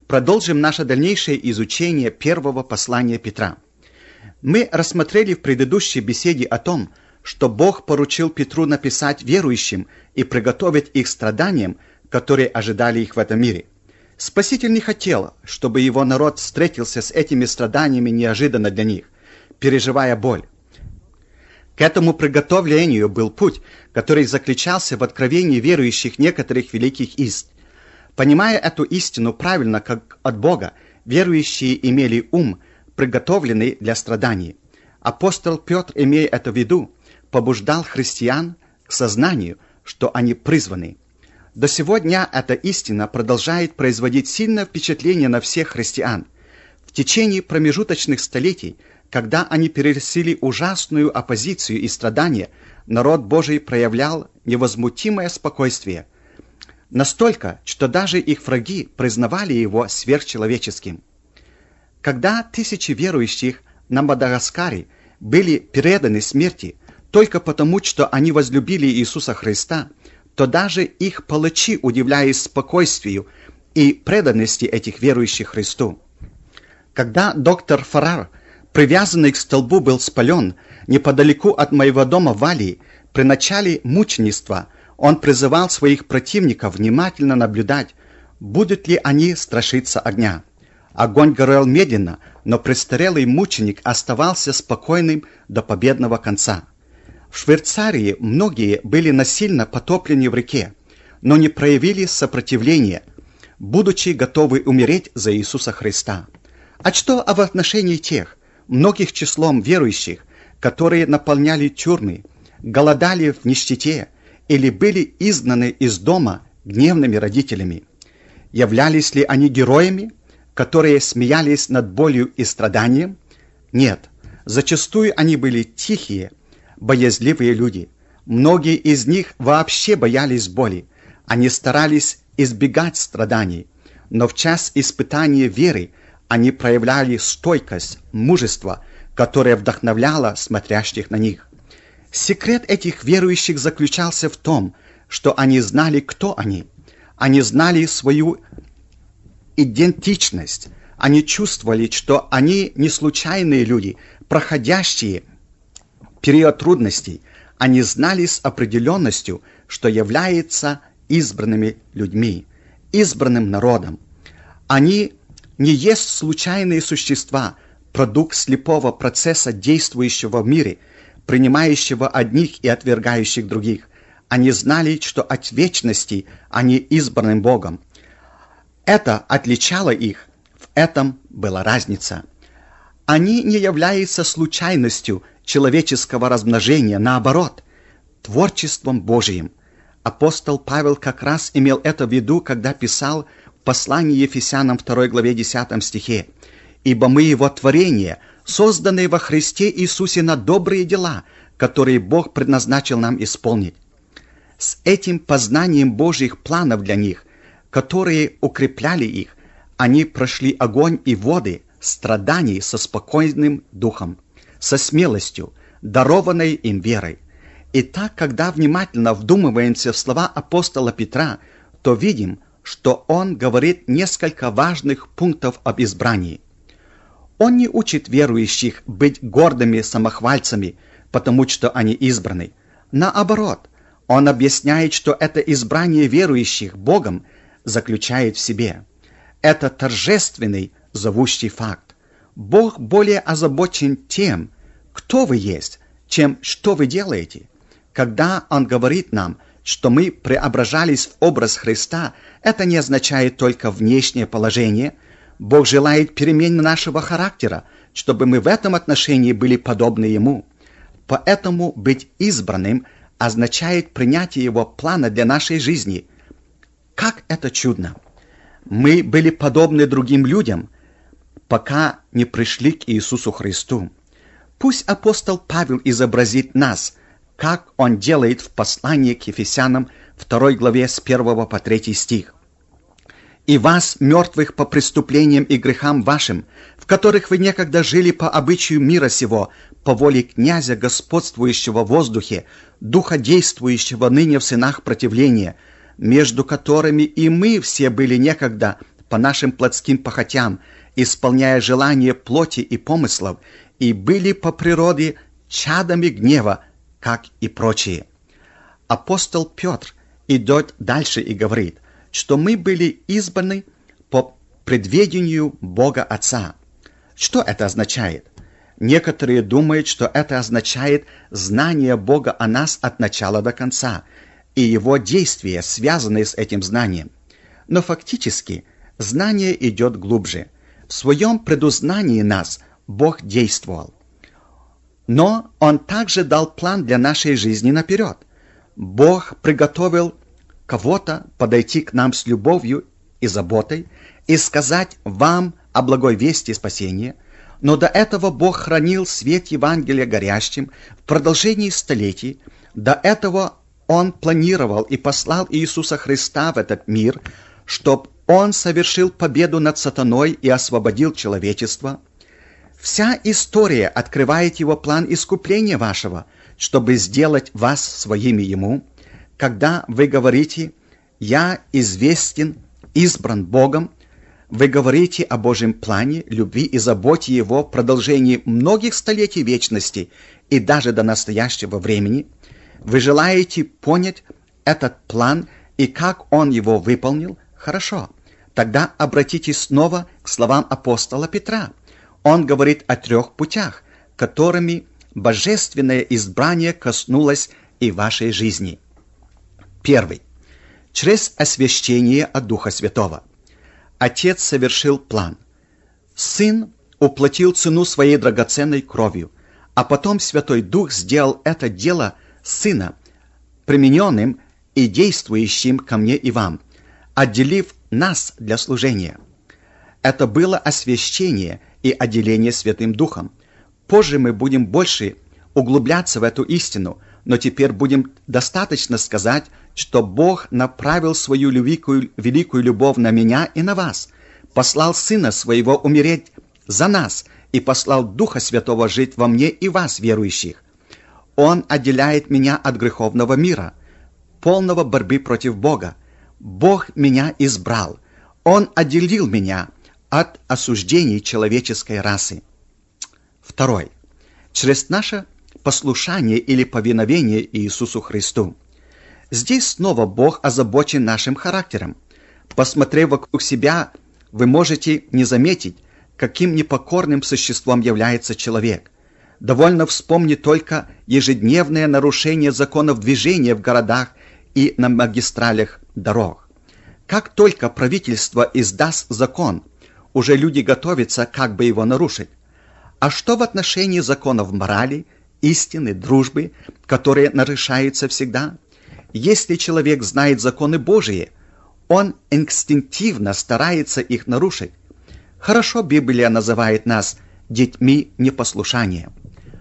Продолжим наше дальнейшее изучение первого послания Петра. Мы рассмотрели в предыдущей беседе о том, что Бог поручил Петру написать верующим и приготовить их страданиям, которые ожидали их в этом мире. Спаситель не хотел, чтобы его народ встретился с этими страданиями неожиданно для них, переживая боль. К этому приготовлению был путь, который заключался в откровении верующих некоторых великих истин. Понимая эту истину правильно, как от Бога, верующие имели ум, приготовленный для страданий. Апостол Петр, имея это в виду, побуждал христиан к сознанию, что они призваны. До сего дня эта истина продолжает производить сильное впечатление на всех христиан. В течение промежуточных столетий, когда они переносили ужасную оппозицию и страдания, народ Божий проявлял невозмутимое спокойствие. Настолько, что даже их враги признавали его сверхчеловеческим. Когда тысячи верующих на Мадагаскаре были преданы смерти только потому, что они возлюбили Иисуса Христа, то даже их палачи удивлялись спокойствию и преданности этих верующих Христу. Когда доктор Фаррар, привязанный к столбу, был спален неподалеку от моего дома в Валии, при начале мученичества он призывал своих противников внимательно наблюдать, будут ли они страшиться огня. Огонь горел медленно, но престарелый мученик оставался спокойным до победного конца. В Швейцарии многие были насильно потоплены в реке, но не проявили сопротивления, будучи готовы умереть за Иисуса Христа. А что в отношении тех, многих числом верующих, которые наполняли тюрьмы, голодали в нищете или были изгнаны из дома гневными родителями? Являлись ли они героями, которые смеялись над болью и страданием? Нет, зачастую они были тихие, боязливые люди. Многие из них вообще боялись боли. Они старались избегать страданий, но в час испытания веры они проявляли стойкость, мужество, которое вдохновляло смотрящих на них. Секрет этих верующих заключался в том, что они знали, кто они. Они знали свою идентичность. Они чувствовали, что они не случайные люди, проходящие период трудностей. Они знали с определенностью, что являются избранными людьми, избранным народом. Они не есть случайные существа, продукт слепого процесса, действующего в мире, принимающего одних и отвергающих других. Они знали, что от вечности они избранным Богом. Это отличало их, в этом была разница. Они не являются случайностью человеческого размножения, наоборот, творчеством Божиим. Апостол Павел как раз имел это в виду, когда писал в послании Ефесянам 2 главе 10 стихе: «Ибо мы Его творение, созданные во Христе Иисусе на добрые дела, которые Бог предназначил нам исполнить». С этим познанием Божьих планов для них, которые укрепляли их, они прошли огонь и воды страданий со спокойным духом, со смелостью, дарованной им верой. Итак, когда внимательно вдумываемся в слова апостола Петра, то видим, что он говорит несколько важных пунктов об избрании. Он не учит верующих быть гордыми самохвальцами, потому что они избраны. Наоборот, он объясняет, что это избрание верующих Богом заключает в себе. Это торжественный, зовущий факт. Бог более озабочен тем, кто вы есть, чем что вы делаете. Когда Он говорит нам, что мы преображались в образ Христа, это не означает только внешнее положение. Бог желает перемены нашего характера, чтобы мы в этом отношении были подобны Ему. Поэтому быть избранным означает принятие Его плана для нашей жизни. Как это чудно! Мы были подобны другим людям, пока не пришли к Иисусу Христу. Пусть апостол Павел изобразит нас, как он делает в послании к Ефесянам 2 главе с 1 по 3 стих. «И вас, мертвых по преступлениям и грехам вашим, в которых вы некогда жили по обычаю мира сего, по воле князя, господствующего в воздухе, духа действующего ныне в сынах противления, между которыми и мы все были некогда по нашим плотским похотям, исполняя желания плоти и помыслов, и были по природе чадами гнева, как и прочие. Апостол Петр идет дальше и говорит, что мы были избраны по предведению Бога Отца. Что это означает? Некоторые думают, что это означает знание Бога о нас от начала до конца и Его действия, связанные с этим знанием. Но фактически знание идет глубже. В своем предузнании нас Бог действовал. Но Он также дал план для нашей жизни наперед. Бог приготовил кого-то подойти к нам с любовью и заботой и сказать вам о благой вести спасения, но до этого Бог хранил свет Евангелия горящим в продолжении столетий. До этого Он планировал и послал Иисуса Христа в этот мир, чтобы Он совершил победу над сатаной и освободил человечество. Вся история открывает Его план искупления вашего, чтобы сделать вас своими Ему. Когда вы говорите «Я известен, избран Богом», вы говорите о Божьем плане, любви и заботе Его в продолжении многих столетий вечности и даже до настоящего времени. Вы желаете понять этот план и как Он его выполнил? Хорошо. Тогда обратитесь снова к словам апостола Петра. Он говорит о 3 путях, которыми божественное избрание коснулось и вашей жизни. Первый. Через освящение от Духа Святого. Отец совершил план. Сын уплатил цену своей драгоценной кровью, а потом Святой Дух сделал это дело Сына примененным и действующим ко мне и вам, отделив нас для служения. Это было освящение и отделение Святым Духом. Позже мы будем больше углубляться в эту истину, но теперь будем достаточно сказать, что Бог направил свою великую любовь на меня и на вас, послал Сына Своего умереть за нас и послал Духа Святого жить во мне и вас, верующих. Он отделяет меня от греховного мира, полного борьбы против Бога. Бог меня избрал. Он отделил меня от осуждений человеческой расы. Второй. Через наше послушание или повиновение Иисусу Христу. Здесь снова Бог озабочен нашим характером. Посмотрев вокруг себя, вы можете не заметить, каким непокорным существом является человек. Довольно вспомнить только ежедневное нарушение законов движения в городах и на магистралях дорог. Как только правительство издаст закон, уже люди готовятся, как бы его нарушить. А что в отношении законов морали, истины, дружбы, которые нарушаются всегда? Если человек знает законы Божии, он инстинктивно старается их нарушить. Хорошо Библия называет нас детьми непослушания.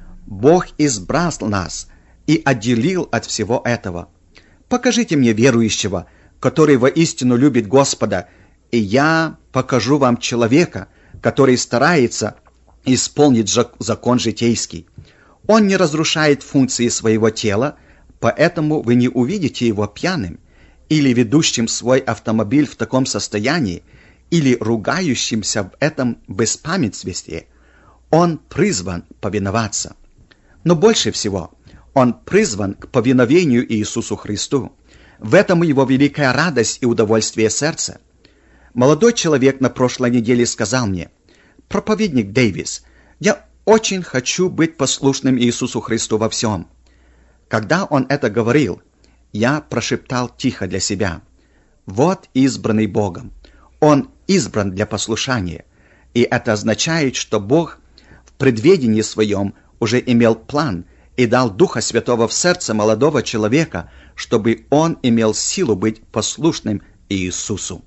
Бог избрал нас и отделил от всего этого. Покажите мне верующего, который воистину любит Господа, и я покажу вам человека, который старается исполнить закон житейский. Он не разрушает функции своего тела, поэтому вы не увидите его пьяным или ведущим свой автомобиль в таком состоянии, или ругающимся в этом беспамятстве. Он призван повиноваться. Но больше всего он призван к повиновению Иисусу Христу. В этом его великая радость и удовольствие сердца. Молодой человек на прошлой неделе сказал мне: «Проповедник Дэвис, я очень хочу быть послушным Иисусу Христу во всем». Когда он это говорил, я прошептал тихо для себя: «Вот избранный Богом. Он избран для послушания». И это означает, что Бог в предведении своем уже имел план и дал Духа Святого в сердце молодого человека, чтобы он имел силу быть послушным Иисусу.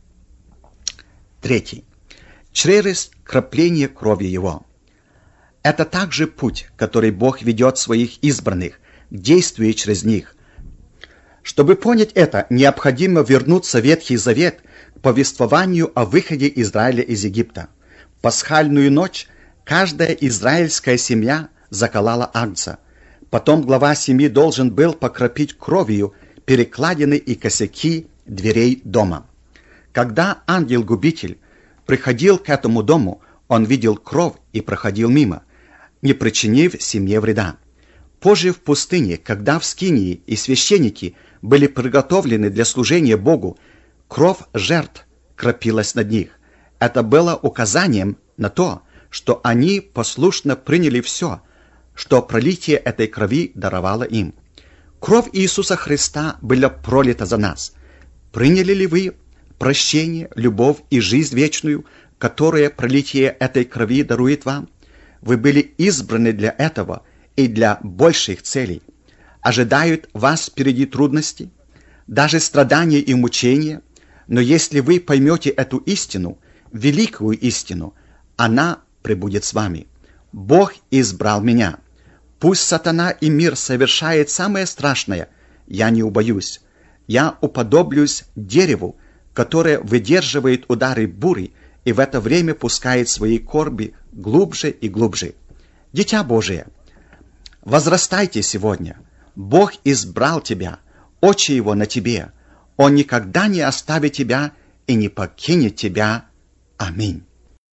Третий. Через крапление крови Его. Это также путь, который Бог ведет своих избранных, действуя через них. Чтобы понять это, необходимо вернуться в Ветхий Завет к повествованию о выходе Израиля из Египта. В пасхальную ночь каждая израильская семья заколола агнца. Потом глава семьи должен был покропить кровью перекладины и косяки дверей дома. Когда ангел-губитель приходил к этому дому, он видел кровь и проходил мимо, не причинив семье вреда. Позже в пустыне, когда в скинии и священники были приготовлены для служения Богу, кровь жертв кропилась над них. Это было указанием на то, что они послушно приняли все, что пролитие этой крови даровало им. Кровь Иисуса Христа была пролита за нас. Приняли ли вы прощение, любовь и жизнь вечную, которые пролитие этой крови дарует вам? Вы были избраны для этого и для больших целей. Ожидают вас впереди трудности, даже страдания и мучения, но если вы поймете эту истину, великую истину, она пребудет с вами. Бог избрал меня. Пусть сатана и мир совершает самое страшное, я не убоюсь. Я уподоблюсь дереву, которое выдерживает удары бури и в это время пускает свои корби глубже и глубже. Дитя Божие, возрастайте сегодня. Бог избрал тебя, очи Его на тебе. Он никогда не оставит тебя и не покинет тебя. Аминь.